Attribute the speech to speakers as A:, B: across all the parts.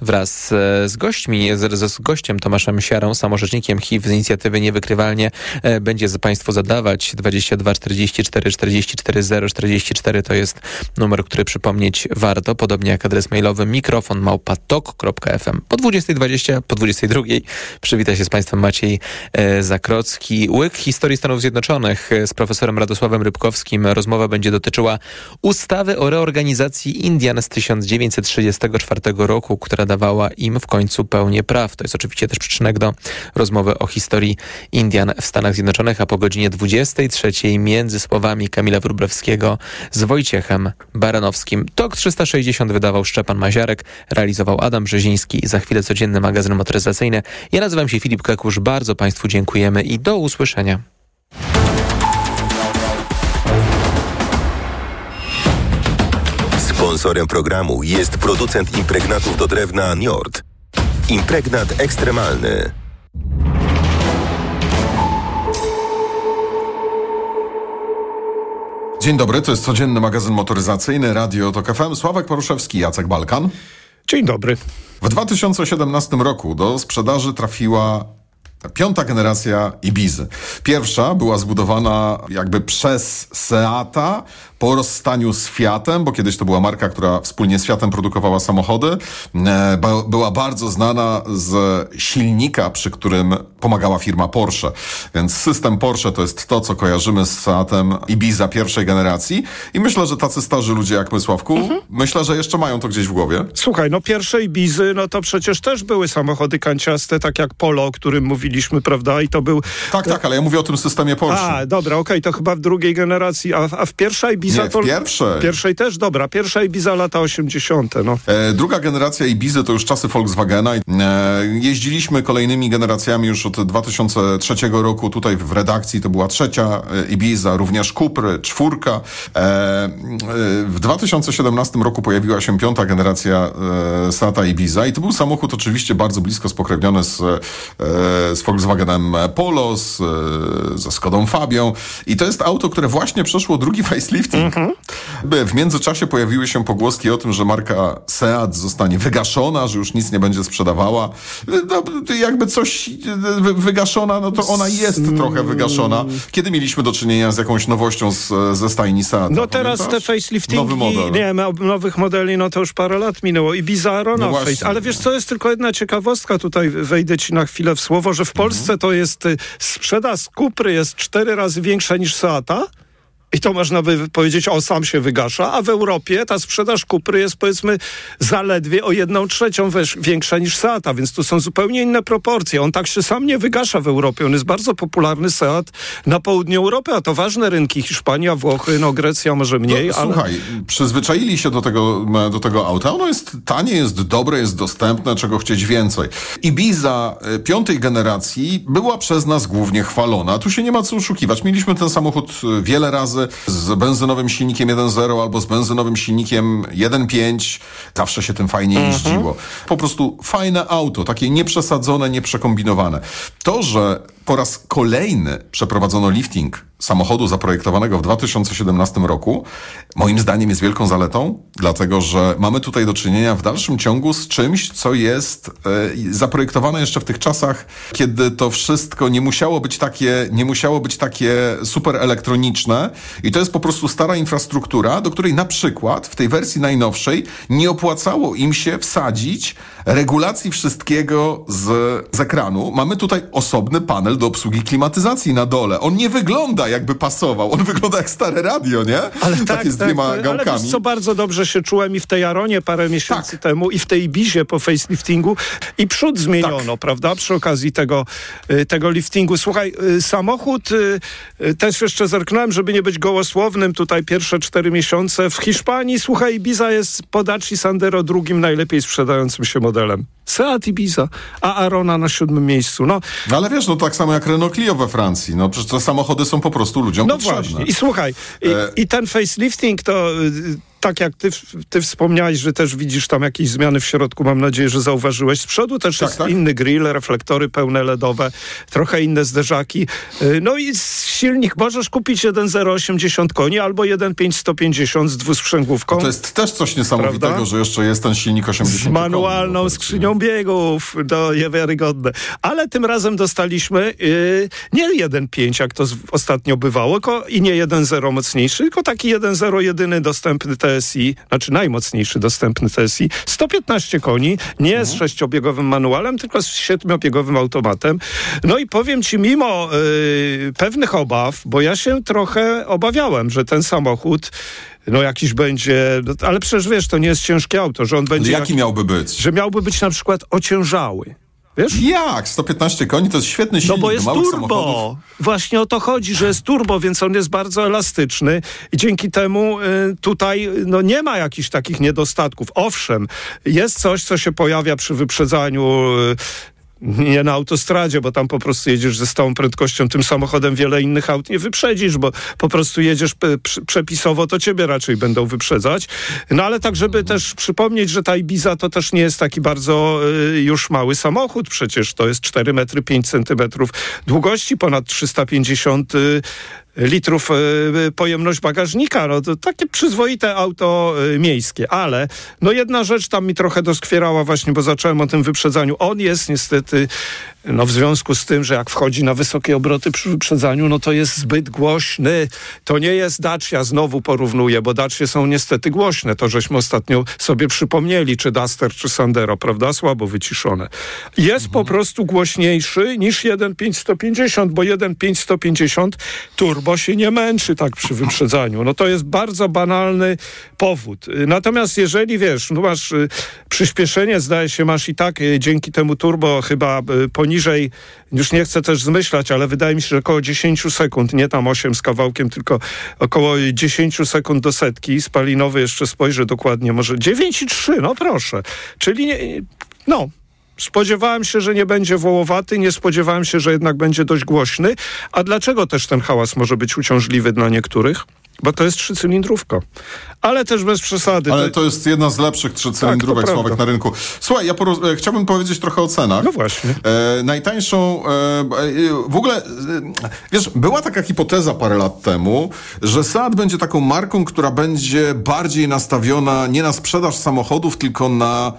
A: wraz z gośćmi, z gościem Tomaszem Siarą, samorzecznikiem HIV z inicjatywy Niewykrywalnie, będzie Państwu zadawać. 22 44 44 044 to jest numer, który przypomnieć warto, podobnie jak adres mailowy mikrofon@tok.fm. Po 20:20, po 22:00 przywita się z Państwem Maciej Zakrocki. Łyk historii Stanów Zjednoczonych z profesorem Radosławem Rybkowskim. Rozmowa będzie dotyczyła ustawy o reorganizacji Indian z 1934 roku, która dawała im w końcu pełnię praw. To jest oczywiście też przyczynek do rozmowy o historii Indian w Stanach Zjednoczonych, a po godzinie 23:00 między słowami Kamila Wróblewskiego z Wojciechem Baranowskim. TOK 360 wydawał Szczepan Maziarek, realizował Adam Brzeziński. Za chwilę codzienny magazyn motoryzacyjny. Ja nazywam się Filip Kekusz. Bardzo Państwu dziękujemy i do usłyszenia.
B: Sponsorem programu jest producent impregnatów do drewna Njord. Impregnat ekstremalny.
C: Dzień dobry, to jest codzienny magazyn motoryzacyjny Radio TOK FM. Sławek Poruszewski, Jacek Balkan.
D: Dzień dobry.
C: W 2017 roku do sprzedaży trafiła 5. generacja Ibizy. Pierwsza była zbudowana jakby przez Seata po rozstaniu z Fiatem, bo kiedyś to była marka, która wspólnie z Fiatem produkowała samochody. Była bardzo znana z silnika, przy którym pomagała firma Porsche. Więc system Porsche to jest to, co kojarzymy z Seatem Ibiza pierwszej generacji. I myślę, że tacy starzy ludzie jak my, Sławku, myślę, że jeszcze mają to gdzieś w głowie.
D: Słuchaj, pierwsze Ibizy, to przecież też były samochody kanciaste, tak jak Polo, o którym mówiliśmy, prawda? I to był...
C: Tak, ale ja mówię o tym systemie Porsche.
D: A, dobra, okej, to chyba w drugiej generacji, a w pierwszej Ibiza
C: nie, w pierwszej.
D: Pierwszej też, dobra. Pierwsza Ibiza lata 80.
C: Druga generacja Ibizy to już czasy Volkswagena. Jeździliśmy kolejnymi generacjami już od 2003 roku. Tutaj w redakcji to była trzecia Ibiza, również Cupry, 4. W 2017 roku pojawiła się 5. generacja Seata Ibiza i to był samochód oczywiście bardzo blisko spokrewniony z Volkswagenem Polo, ze Skodą Fabią. I to jest auto, które właśnie przeszło drugi facelifting. W międzyczasie pojawiły się pogłoski o tym, że marka Seat zostanie wygaszona, że już nic nie będzie sprzedawała. Jakby coś wygaszona, to ona jest trochę wygaszona. Kiedy mieliśmy do czynienia z jakąś nowością ze stajni Seat?
D: Teraz te faceliftingi, nowych modeli, to już parę lat minęło. Ibiza Arona ale wiesz co, jest tylko jedna ciekawostka, tutaj wejdę ci na chwilę w słowo, że w Polsce to jest sprzedaż Cupry jest 4 razy większa niż Seata. I to można by powiedzieć, sam się wygasza, a w Europie ta sprzedaż Cupry jest, powiedzmy, zaledwie o 1/3 większa niż Seata, więc tu są zupełnie inne proporcje. On tak się sam nie wygasza w Europie. On jest bardzo popularny, Seat, na południu Europy, a to ważne rynki, Hiszpania, Włochy, Grecja może mniej. Ale...
C: Słuchaj, przyzwyczaili się do tego auta. Ono jest tanie, jest dobre, jest dostępne, czego chcieć więcej. Ibiza 5. generacji była przez nas głównie chwalona. Tu się nie ma co oszukiwać. Mieliśmy ten samochód wiele razy z benzynowym silnikiem 1.0 albo z benzynowym silnikiem 1.5. Zawsze się tym fajnie jeździło. Po prostu fajne auto, takie nieprzesadzone, nieprzekombinowane. To, że po raz kolejny przeprowadzono lifting samochodu zaprojektowanego w 2017 roku, moim zdaniem jest wielką zaletą, dlatego że mamy tutaj do czynienia w dalszym ciągu z czymś, co jest zaprojektowane jeszcze w tych czasach, kiedy to wszystko nie musiało być takie super elektroniczne i to jest po prostu stara infrastruktura, do której na przykład w tej wersji najnowszej nie opłacało im się wsadzić regulacji wszystkiego z ekranu. Mamy tutaj osobny panel do obsługi klimatyzacji na dole. On nie wygląda jakby pasował. On wygląda jak stare radio, nie?
D: Ale
C: takie z dwiema gałkami.
D: Ale wiesz co, bardzo dobrze się czułem i w tej Aronie parę miesięcy temu i w tej Ibizie po faceliftingu i przód zmieniono, prawda? Przy okazji tego liftingu. Słuchaj, samochód, też jeszcze zerknąłem, żeby nie być gołosłownym, tutaj pierwsze 4 miesiące. W Hiszpanii, słuchaj, Ibiza jest po Daci Sandero drugim najlepiej sprzedającym się modelem. Seat Ibiza, a Arona na 7. miejscu. No
C: ale wiesz, tak samo jak Renault Clio we Francji. Przecież te samochody są po prostu ludziom potrzebne.
D: Właśnie. I słuchaj, i ten facelifting to tak jak ty wspomniałeś, że też widzisz tam jakieś zmiany w środku, mam nadzieję, że zauważyłeś. Z przodu też jest inny grill, reflektory pełne LEDowe, trochę inne zderzaki. No i silnik możesz kupić 1.0 80 koni albo 1.5 150 z dwusprzęgłówką.
C: To jest też coś niesamowitego, prawda? Że jeszcze jest ten silnik 80 koni.
D: Z manualną skrzynią biegów. No, niewiarygodne. Ale tym razem dostaliśmy nie 1.5, jak to ostatnio bywało, i nie 1.0 mocniejszy, tylko taki 1.0 jedyny dostępny TSI, znaczy najmocniejszy dostępny TSI, 115 koni, nie z 6-biegowym manualem, tylko z 7-biegowym automatem. No i powiem ci, mimo pewnych obaw, bo ja się trochę obawiałem, że ten samochód jakiś będzie, ale przecież wiesz, to nie jest ciężkie auto, że on będzie...
C: Jaki miałby być?
D: Że miałby być na przykład ociężały. Wiesz?
C: Jak? 115 koni to jest świetny silnik.
D: No bo jest turbo. Samochodów. Właśnie o to chodzi, że jest turbo, więc on jest bardzo elastyczny i dzięki temu tutaj nie ma jakichś takich niedostatków. Owszem, jest coś, co się pojawia przy wyprzedzaniu nie na autostradzie, bo tam po prostu jedziesz ze stałą prędkością, tym samochodem wiele innych aut nie wyprzedzisz, bo po prostu jedziesz przepisowo, to ciebie raczej będą wyprzedzać. No ale tak, żeby też przypomnieć, że ta Ibiza to też nie jest taki bardzo już mały samochód, przecież to jest 4 metry 5 centymetrów długości, ponad 350 litrów pojemność bagażnika. No to takie przyzwoite auto miejskie, ale jedna rzecz tam mi trochę doskwierała właśnie, bo zacząłem o tym wyprzedzaniu. On jest niestety, w związku z tym, że jak wchodzi na wysokie obroty przy wyprzedzaniu, to jest zbyt głośny. To nie jest Dacia, znowu porównuję, bo Dacie są niestety głośne. To żeśmy ostatnio sobie przypomnieli, czy Duster, czy Sandero, prawda? Słabo wyciszone. Jest po prostu głośniejszy niż 1.5 150, bo 1.5 150 turbo się nie męczy tak przy wyprzedzaniu. To jest bardzo banalny powód. Natomiast jeżeli wiesz, masz przyspieszenie, zdaje się, masz i tak dzięki temu turbo chyba poniżej, już nie chcę też zmyślać, ale wydaje mi się, że około 10 sekund, nie tam 8 z kawałkiem, tylko około 10 sekund do setki. Spalinowy jeszcze spojrzę dokładnie, może 9,3, proszę. Czyli spodziewałem się, że nie będzie wołowaty, nie spodziewałem się, że jednak będzie dość głośny. A dlaczego też ten hałas może być uciążliwy dla niektórych? Bo to jest 3-cylindrówka. Ale też bez przesady.
C: Ale to jest jedna z lepszych 3-cylindrówek Sławek na rynku. Słuchaj, ja chciałbym powiedzieć trochę o cenach.
D: No właśnie.
C: Najtańszą... w ogóle, wiesz, była taka hipoteza parę lat temu, że Seat będzie taką marką, która będzie bardziej nastawiona nie na sprzedaż samochodów, tylko na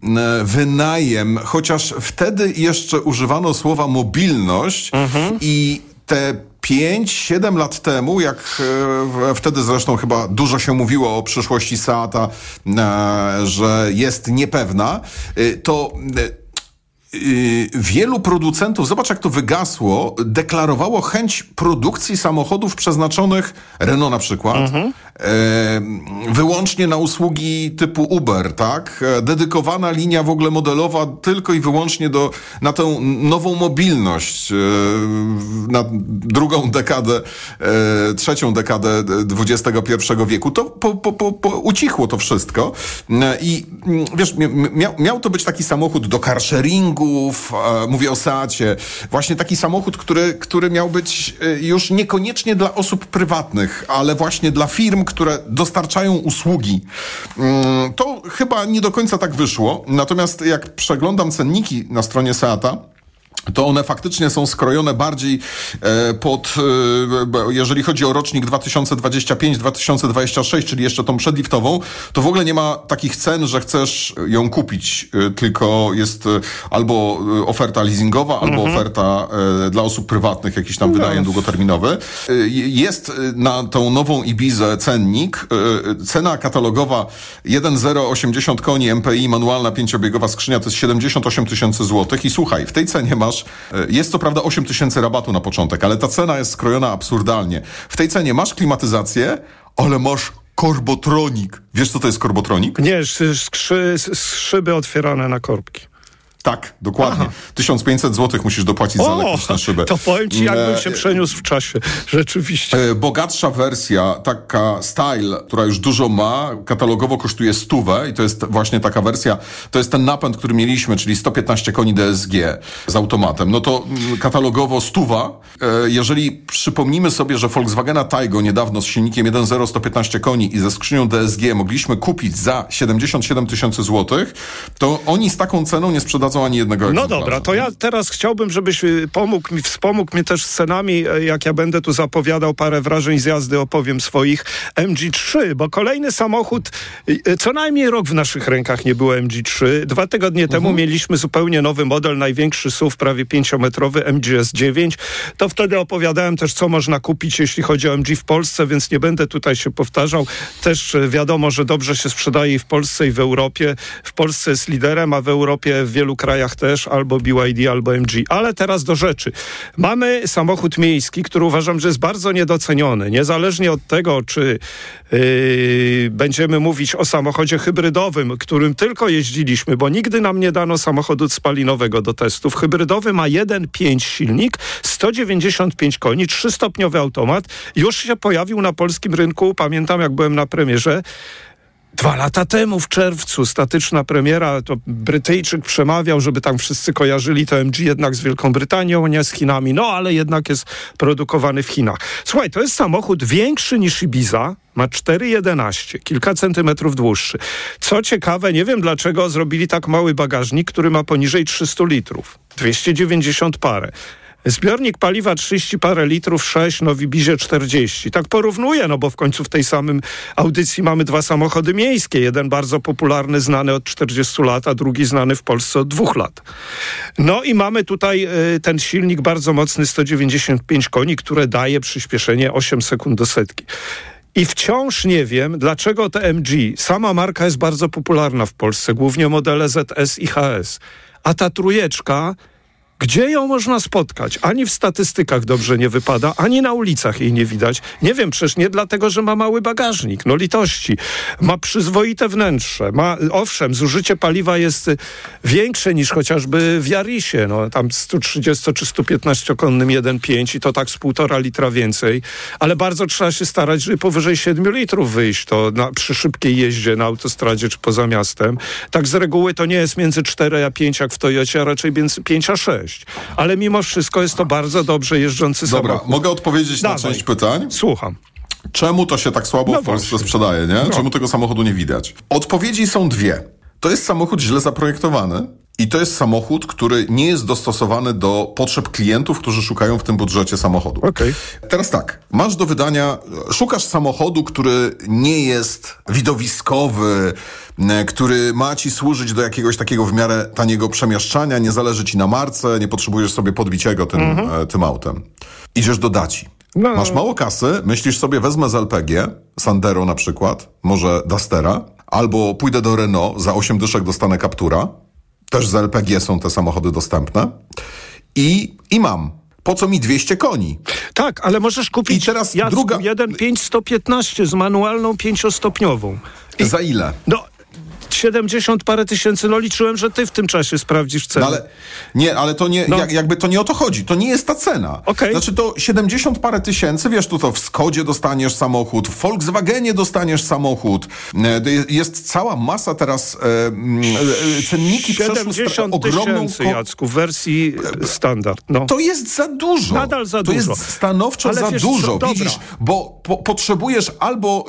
C: wynajem, chociaż wtedy jeszcze używano słowa mobilność i te 5-7 lat temu, jak wtedy zresztą chyba dużo się mówiło o przyszłości Seata, że jest niepewna, to wielu producentów, zobacz jak to wygasło, deklarowało chęć produkcji samochodów przeznaczonych, Renault na przykład, wyłącznie na usługi typu Uber, tak? Dedykowana linia w ogóle modelowa tylko i wyłącznie na tę nową mobilność, na trzecią dekadę XXI wieku. To ucichło to wszystko i wiesz, miał to być taki samochód do carsharingu, mówię o Seacie, właśnie taki samochód, który miał być już niekoniecznie dla osób prywatnych, ale właśnie dla firm, które dostarczają usługi. To chyba nie do końca tak wyszło, natomiast jak przeglądam cenniki na stronie Seata, to one faktycznie są skrojone bardziej jeżeli chodzi o rocznik 2025-2026, czyli jeszcze tą przedliftową, to w ogóle nie ma takich cen, że chcesz ją kupić, tylko jest albo oferta leasingowa, albo oferta dla osób prywatnych, jakiś tam wynajem długoterminowy. Jest na tą nową Ibizę cennik, cena katalogowa 1.0 80 koni MPI, manualna 5-biegowa skrzynia, to jest 78 000 złotych i słuchaj, w tej cenie jest co prawda 8 000 rabatu na początek, ale ta cena jest skrojona absurdalnie. W tej cenie masz klimatyzację, ale masz korbotronik. Wiesz, co to jest korbotronik?
D: Nie, szyby otwierane na korbki.
C: Tak, dokładnie. 1500 zł musisz dopłacić za elektryczne szyby.
D: To powiem ci, jakbym się przeniósł w czasie. Rzeczywiście.
C: Bogatsza wersja, taka Style, która już dużo ma, katalogowo kosztuje 100 i to jest właśnie taka wersja, to jest ten napęd, który mieliśmy, czyli 115 koni DSG z automatem. No to katalogowo 100. Jeżeli przypomnimy sobie, że Volkswagena Taygo niedawno z silnikiem 1.0 115 koni i ze skrzynią DSG mogliśmy kupić za 77 000 złotych, to oni z taką ceną nie sprzedadzą ani jednego egzemplarza.
D: No dobra, to ja teraz chciałbym, żebyś wspomógł mnie też scenami, jak ja będę tu zapowiadał parę wrażeń z jazdy, opowiem swoich, MG3, bo kolejny samochód, co najmniej rok w naszych rękach nie było MG3. 2 tygodnie temu mieliśmy zupełnie nowy model, największy SUV, prawie 5-metrowy, MG-S9. To wtedy opowiadałem też, co można kupić, jeśli chodzi o MG w Polsce, więc nie będę tutaj się powtarzał. Też wiadomo, że dobrze się sprzedaje i w Polsce, i w Europie. W Polsce jest liderem, a w Europie w wielu krajach też albo BYD, albo MG. Ale teraz do rzeczy. Mamy samochód miejski, który uważam, że jest bardzo niedoceniony. Niezależnie od tego, czy będziemy mówić o samochodzie hybrydowym, którym tylko jeździliśmy, bo nigdy nam nie dano samochodu spalinowego do testów. Hybrydowy ma 1.5 silnik, 195 koni, 3-stopniowy automat. Już się pojawił na polskim rynku. Pamiętam, jak byłem na premierze. 2 lata temu w czerwcu statyczna premiera, to Brytyjczyk przemawiał, żeby tam wszyscy kojarzyli to MG jednak z Wielką Brytanią, nie z Chinami, no ale jednak jest produkowany w Chinach. Słuchaj, to jest samochód większy niż Ibiza, ma 4,11, kilka centymetrów dłuższy. Co ciekawe, nie wiem dlaczego zrobili tak mały bagażnik, który ma poniżej 300 litrów, 290 parę. Zbiornik paliwa 30 parę litrów, 6, no w Ibizie 40. Tak porównuję, no bo w końcu w tej samym audycji mamy 2 samochody miejskie. Jeden bardzo popularny, znany od 40 lat, a drugi znany w Polsce od 2 lat. No i mamy tutaj ten silnik bardzo mocny, 195 koni, które daje przyspieszenie 8 sekund do setki. I wciąż nie wiem, dlaczego te MG, sama marka jest bardzo popularna w Polsce, głównie modele ZS i HS, a ta trójeczka, gdzie ją można spotkać? Ani w statystykach dobrze nie wypada, ani na ulicach jej nie widać. Nie wiem, przecież nie dlatego, że ma mały bagażnik. No litości. Ma przyzwoite wnętrze. Owszem, zużycie paliwa jest większe niż chociażby w Yarisie. No, tam 130 czy 115-konnym 1.5 i to tak z 1,5 litra więcej. Ale bardzo trzeba się starać, żeby powyżej 7 litrów wyjść. To przy szybkiej jeździe na autostradzie czy poza miastem. Tak z reguły to nie jest między 4 a 5 jak w Toyocie, a raczej między 5 a 6. Ale mimo wszystko jest to bardzo dobrze jeżdżący samochód.
C: Dobra, mogę odpowiedzieć na część pytań?
D: Słucham.
C: Czemu to się tak słabo w Polsce sprzedaje, nie? Czemu tego samochodu nie widać? Odpowiedzi są 2. To jest samochód źle zaprojektowany i to jest samochód, który nie jest dostosowany do potrzeb klientów, którzy szukają w tym budżecie samochodu.
D: Okay.
C: Teraz tak, masz do wydania, szukasz samochodu, który nie jest widowiskowy, który ma ci służyć do jakiegoś takiego w miarę taniego przemieszczania, nie zależy ci na marce, nie potrzebujesz sobie podbić go tym autem. Idziesz do Daci. No. Masz mało kasy, myślisz sobie, wezmę z LPG, Sandero na przykład, może Dustera, albo pójdę do Renault, za 8 dyszek dostanę Captura, też z LPG są te samochody dostępne i mam. Po co mi 200 koni?
D: Tak, ale możesz kupić
C: teraz
D: Jacku,
C: druga
D: 1.5 115 z manualną 5-stopniową.
C: Za ile?
D: No, 70 parę tysięcy, no liczyłem, że ty w tym czasie sprawdzisz cenę.
C: No ale to nie, jakby to nie o to chodzi. To nie jest ta cena.
D: Okay.
C: Znaczy to 70 parę tysięcy, wiesz, to w Skodzie dostaniesz samochód, w Volkswagenie dostaniesz samochód. Jest cała masa teraz cenniki przeszły ogromną...
D: Jacku, w wersji standard. No.
C: To jest za dużo.
D: Nadal za
C: dużo.
D: To
C: jest stanowczo ale za dużo. Widzisz, bo potrzebujesz albo...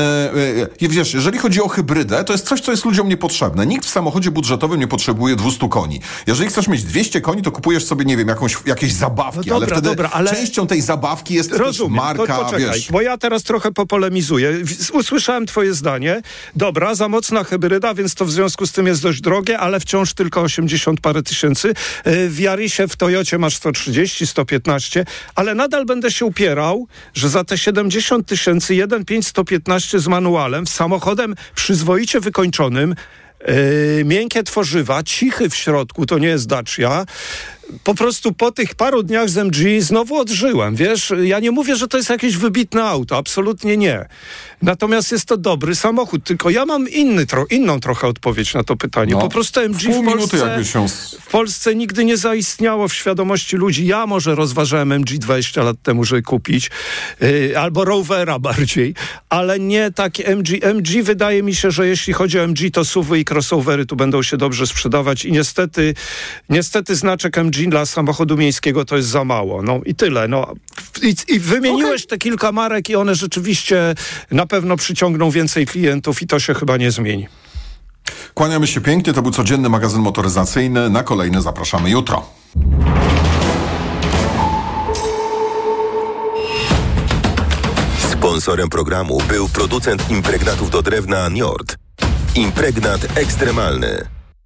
C: wiesz, jeżeli chodzi o hybrydę, to jest coś, co jest ludziom niepotrzebne. Nikt w samochodzie budżetowym nie potrzebuje 200 koni. Jeżeli chcesz mieć 200 koni, to kupujesz sobie, nie wiem, jakieś zabawki, ale wtedy częścią tej zabawki jest też marka,
D: to poczekaj,
C: wiesz.
D: Bo ja teraz trochę popolemizuję. Usłyszałem twoje zdanie. Dobra, za mocna hybryda, więc to w związku z tym jest dość drogie, ale wciąż tylko 80 parę tysięcy. W Yarisie, w Toyocie masz 130, 115, ale nadal będę się upierał, że za te 70 tysięcy 1.5 115 z manualem, z samochodem przyzwoicie wykończonym, miękkie tworzywa, cichy w środku, to nie jest Dacia, po prostu po tych paru dniach z MG znowu odżyłem, wiesz? Ja nie mówię, że to jest jakieś wybitne auto, absolutnie nie. Natomiast jest to dobry samochód, tylko ja mam inną trochę odpowiedź na to pytanie. Po prostu MG w Polsce nigdy nie zaistniało w świadomości ludzi. Ja może rozważałem MG 20 lat temu, żeby kupić, albo Rovera bardziej, ale nie takie MG. MG wydaje mi się, że jeśli chodzi o MG, to SUV-y i crossovery tu będą się dobrze sprzedawać i niestety znaczek MG dla samochodu miejskiego to jest za mało. No i tyle. No. I wymieniłeś te kilka marek i one rzeczywiście na pewno przyciągną więcej klientów i to się chyba nie zmieni.
C: Kłaniamy się pięknie. To był codzienny magazyn motoryzacyjny. Na kolejny zapraszamy jutro.
B: Sponsorem programu był producent impregnatów do drewna Njord. Impregnat ekstremalny.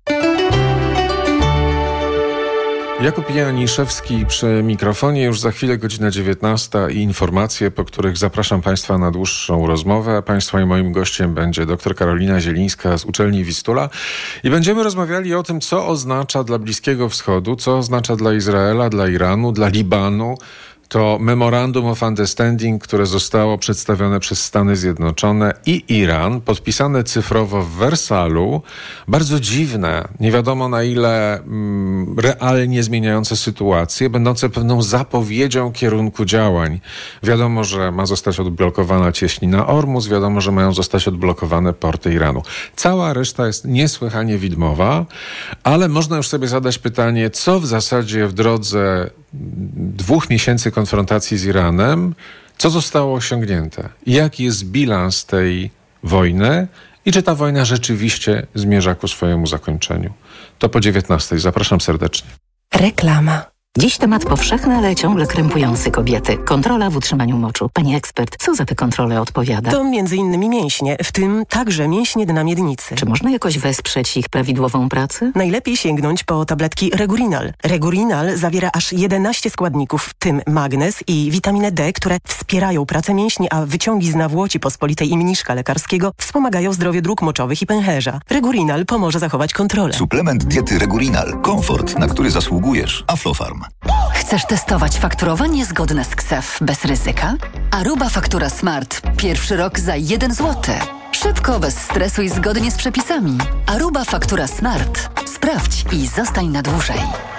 E: Jakub Janiszewski przy mikrofonie. Już za chwilę godzina 19 i informacje, po których zapraszam Państwa na dłuższą rozmowę. Państwa i moim gościem będzie dr Karolina Zielińska z uczelni Wistula i będziemy rozmawiali o tym, co oznacza dla Bliskiego Wschodu, co oznacza dla Izraela, dla Iranu, dla Libanu. To Memorandum of Understanding, które zostało przedstawione przez Stany Zjednoczone i Iran, podpisane cyfrowo w Wersalu. Bardzo dziwne, nie wiadomo na ile realnie zmieniające sytuację, będące pewną zapowiedzią kierunku działań. Wiadomo, że ma zostać odblokowana cieśnina Ormus, wiadomo, że mają zostać odblokowane porty Iranu. Cała reszta jest niesłychanie widmowa, ale można już sobie zadać pytanie, co w zasadzie w drodze 2 miesięcy konfrontacji z Iranem, co zostało osiągnięte? Jaki jest bilans tej wojny i czy ta wojna rzeczywiście zmierza ku swojemu zakończeniu? To po 19:00. Zapraszam serdecznie.
F: Reklama. Dziś temat powszechny, ale ciągle krępujący kobiety. Kontrola w utrzymaniu moczu. Pani ekspert, co za te kontrole odpowiada?
G: To m.in. mięśnie, w tym także mięśnie dna miednicy.
F: Czy można jakoś wesprzeć ich prawidłową pracę?
G: Najlepiej sięgnąć po tabletki Regurinal. Regurinal zawiera aż 11 składników, w tym magnez i witaminę D, które wspierają pracę mięśni, a wyciągi z nawłoci pospolitej i mniszka lekarskiego wspomagają zdrowie dróg moczowych i pęcherza. Regurinal pomoże zachować kontrolę.
H: Suplement diety Regurinal. Komfort, na który zasługujesz. Aflofarm.
I: Chcesz testować fakturowanie zgodne z KSEF bez ryzyka? Aruba Faktura Smart. Pierwszy rok za 1 zł. Szybko, bez stresu i zgodnie z przepisami. Aruba Faktura Smart. Sprawdź i zostań na dłużej.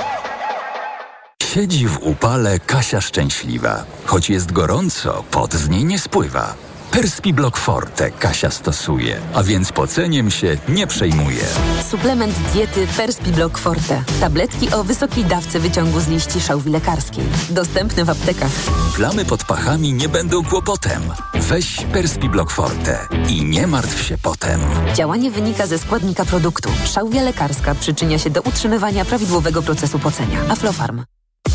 J: Siedzi w upale Kasia szczęśliwa. Choć jest gorąco, pot z niej nie spływa. Perspiblock Forte Kasia stosuje, a więc poceniem się nie przejmuje.
K: Suplement diety Perspiblock Forte. Tabletki o wysokiej dawce wyciągu z liści szałwi lekarskiej. Dostępne w aptekach.
J: Plamy pod pachami nie będą kłopotem. Weź Perspiblock Forte i nie martw się potem.
K: Działanie wynika ze składnika produktu. Szałwia lekarska przyczynia się do utrzymywania prawidłowego procesu pocenia. Aflofarm.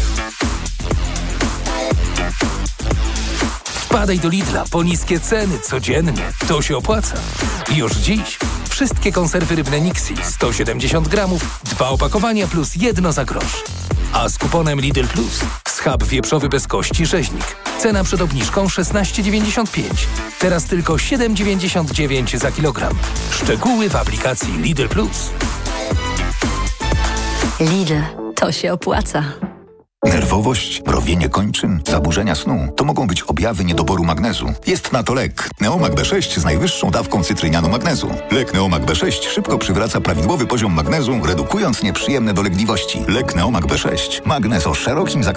L: Wpadaj do Lidla po niskie ceny codziennie. To się opłaca. Już dziś wszystkie konserwy rybne Nixi 170 gramów, 2 opakowania plus 1 za grosz. A z kuponem Lidl Plus schab wieprzowy bez kości rzeźnik. Cena przed obniżką 16,95. Teraz tylko 7,99 za kilogram. Szczegóły w aplikacji Lidl Plus.
I: Lidl, to się opłaca.
H: Nerwowość, mrowienie kończyn, zaburzenia snu to mogą być objawy niedoboru magnezu. Jest na to lek. Neomag B6 z najwyższą dawką cytrynianu magnezu. Lek Neomag B6 szybko przywraca prawidłowy poziom magnezu, redukując nieprzyjemne dolegliwości. Lek Neomag B6. Magnez o szerokim zakresie